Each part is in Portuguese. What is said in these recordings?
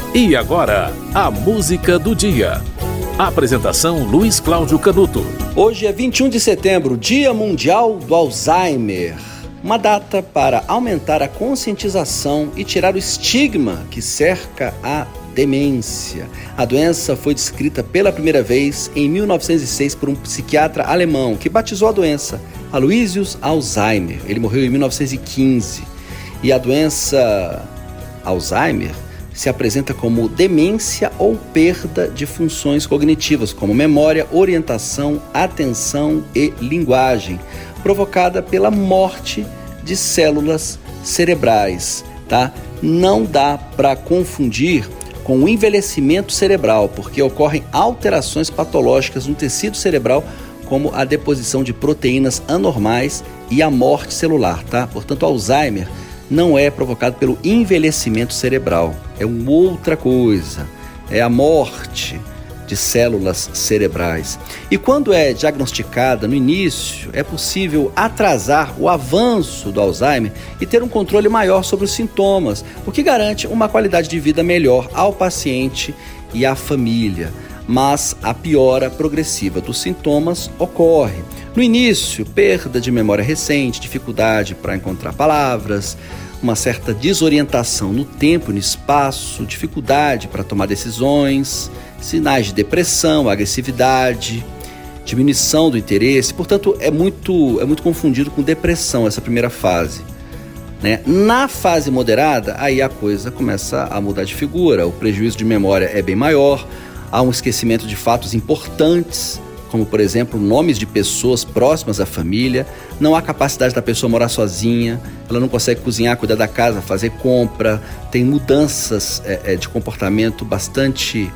E agora, a música do dia. Apresentação Luiz Cláudio Canuto. Hoje é 21 de setembro, Dia Mundial do Alzheimer. Uma data para aumentar a conscientização e tirar o estigma que cerca a demência. A doença foi descrita pela primeira vez em 1906 por um psiquiatra alemão que batizou a doença Aloysius Alzheimer. Ele morreu em 1915. E a doença Alzheimer se apresenta como demência ou perda de funções cognitivas, como memória, orientação, atenção e linguagem, provocada pela morte de células cerebrais, tá? Não dá para confundir com o envelhecimento cerebral, porque ocorrem alterações patológicas no tecido cerebral, como a deposição de proteínas anormais e a morte celular, tá? Portanto, Alzheimer não é provocado pelo envelhecimento cerebral, é uma outra coisa, é a morte de células cerebrais. E quando é diagnosticada no início, é possível atrasar o avanço do Alzheimer e ter um controle maior sobre os sintomas, o que garante uma qualidade de vida melhor ao paciente e à família. Mas a piora progressiva dos sintomas ocorre. No início, perda de memória recente, dificuldade para encontrar palavras, uma certa desorientação no tempo e no espaço, dificuldade para tomar decisões, sinais de depressão, agressividade, diminuição do interesse. Portanto, é muito confundido com depressão essa primeira fase, né? Na fase moderada, aí a coisa começa a mudar de figura, o prejuízo de memória é bem maior, há um esquecimento de fatos importantes, como, por exemplo, nomes de pessoas próximas à família, não há capacidade da pessoa morar sozinha, ela não consegue cozinhar, cuidar da casa, fazer compra, tem mudanças de comportamento bastante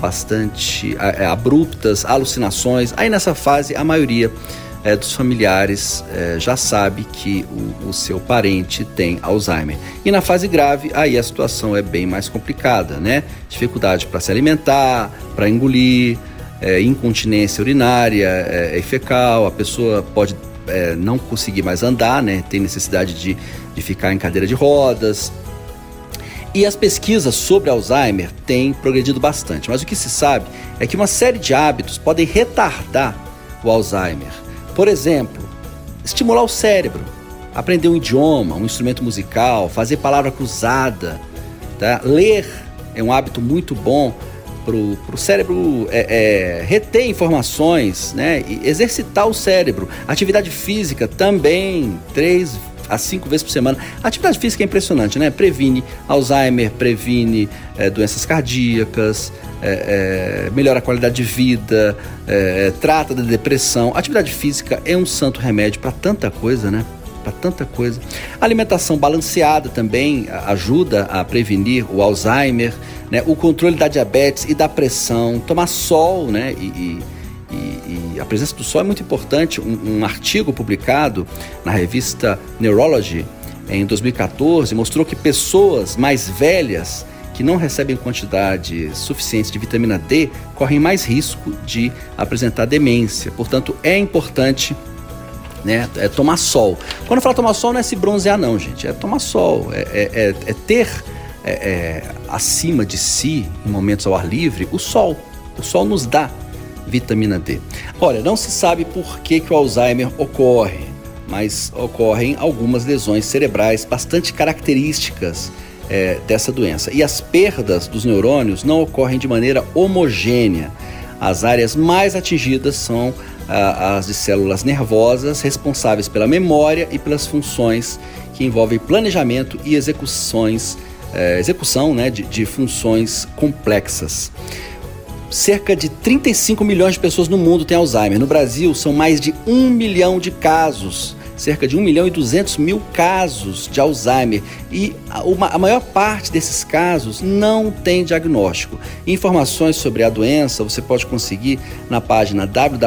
abruptas, alucinações. Aí nessa fase, a maioria dos familiares já sabe que o seu parente tem Alzheimer. E na fase grave, aí a situação é bem mais complicada, né? Dificuldade para se alimentar, para engolir, incontinência urinária e fecal, a pessoa pode não conseguir mais andar, né? Tem necessidade de ficar em cadeira de rodas. E as pesquisas sobre Alzheimer têm progredido bastante, mas o que se sabe é que uma série de hábitos podem retardar o Alzheimer. Por exemplo, estimular o cérebro, aprender um idioma, um instrumento musical, fazer palavra cruzada, tá? Ler é um hábito muito bom para o cérebro reter informações, né? E exercitar o cérebro. Atividade física também, 3 a 5 vezes por semana. A atividade física é impressionante, né? Previne Alzheimer, previne doenças cardíacas, melhora a qualidade de vida, trata da depressão. A atividade física é um santo remédio para tanta coisa, né? Para tanta coisa. A alimentação balanceada também ajuda a prevenir o Alzheimer, né? O controle da diabetes e da pressão, tomar sol, né? E a presença do sol é muito importante. Um artigo publicado na revista Neurology em 2014 mostrou que pessoas mais velhas que não recebem quantidade suficiente de vitamina D correm mais risco de apresentar demência. Portanto, é importante, né, tomar sol. Quando eu falo tomar sol, não é se bronzear não, gente. É tomar sol, ter acima de si, em momentos ao ar livre, o sol. O sol nos dá vitamina D. Olha, não se sabe por que o Alzheimer ocorre, mas ocorrem algumas lesões cerebrais bastante características dessa doença. E as perdas dos neurônios não ocorrem de maneira homogênea. As áreas mais atingidas são as de células nervosas, responsáveis pela memória e pelas funções que envolvem planejamento e execução, né, de funções complexas. Cerca de 35 milhões de pessoas no mundo têm Alzheimer. No Brasil, são mais de 1 milhão de casos, cerca de 1.200.000 casos de Alzheimer. E a maior parte desses casos não tem diagnóstico. Informações sobre a doença você pode conseguir na página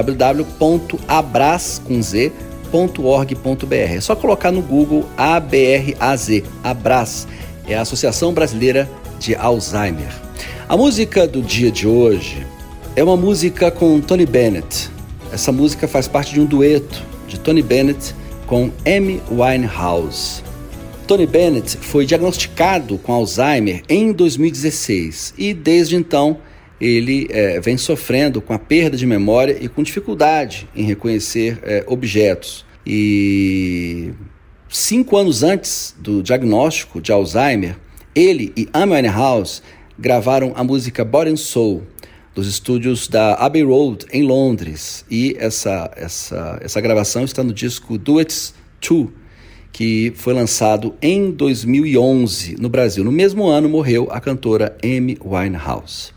www.abraz.org.br. É só colocar no Google ABRAZ. Abraz é a Associação Brasileira de Alzheimer. A música do dia de hoje é uma música com Tony Bennett. Essa música faz parte de um dueto de Tony Bennett com Amy Winehouse. Tony Bennett foi diagnosticado com Alzheimer em 2016 e desde então ele vem sofrendo com a perda de memória e com dificuldade em reconhecer objetos. E 5 anos antes do diagnóstico de Alzheimer, ele e Amy Winehouse gravaram a música Body and Soul dos estúdios da Abbey Road em Londres. E essa gravação está no disco Duets 2, que foi lançado em 2011 no Brasil. No mesmo ano morreu a cantora Amy Winehouse.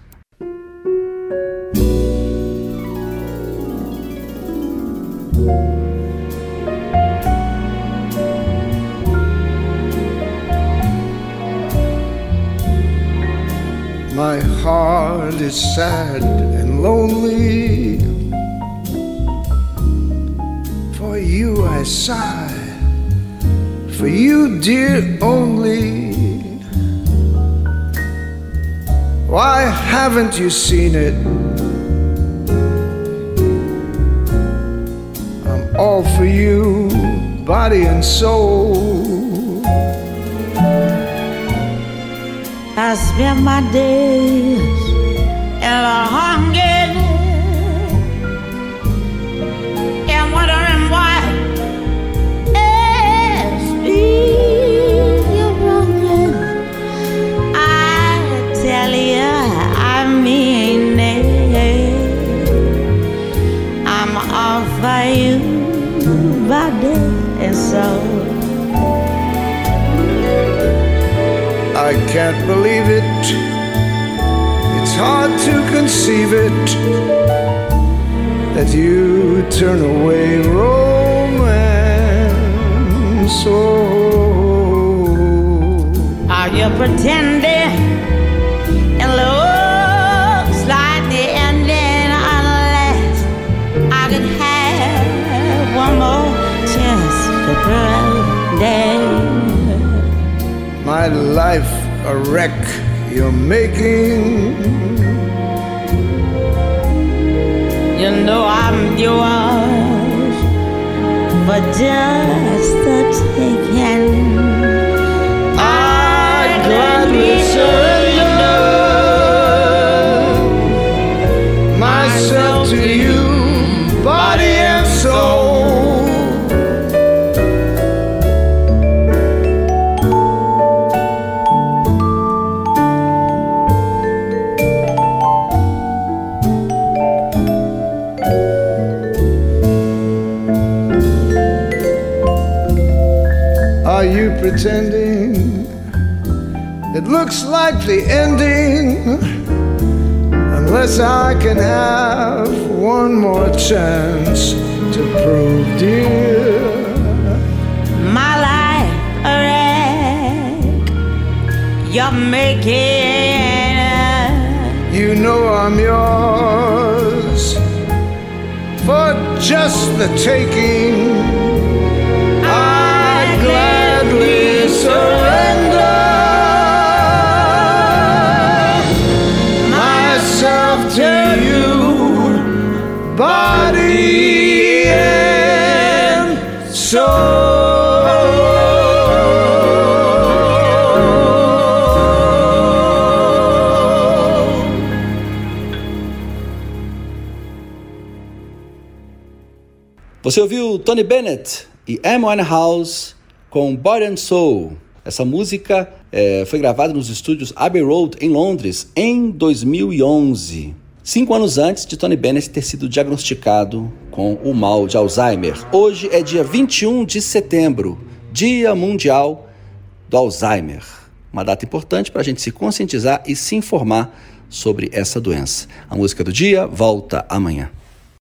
My heart is sad and lonely. For you I sigh, for you, dear, only. Why haven't you seen it? I'm all for you, body and soul. I spend my days in a hunger and wondering why it's me you're wronging. I tell you, I mean it. I'm all for you, body and soul. I can't believe it. It's hard to conceive it that you turn away romance. Oh, are you pretending? It looks like the ending unless I could have one more chance to pretend. My life a wreck you're making. You know I'm yours for just the taking. I'd gladly surrender myself to you, body and soul. Are you pretending? It looks like the ending, unless I can have one more chance to prove, dear, my life a wreck you're making. you know I'm yours for just the taking. I'd gladly surrender myself to you, body and soul. Você ouviu Tony Bennett e Amy Winehouse com Body and Soul. Essa música foi gravada nos estúdios Abbey Road, em Londres, em 2011. 5 anos antes de Tony Bennett ter sido diagnosticado com o mal de Alzheimer. Hoje é dia 21 de setembro, Dia Mundial do Alzheimer. Uma data importante para a gente se conscientizar e se informar sobre essa doença. A música do dia volta amanhã.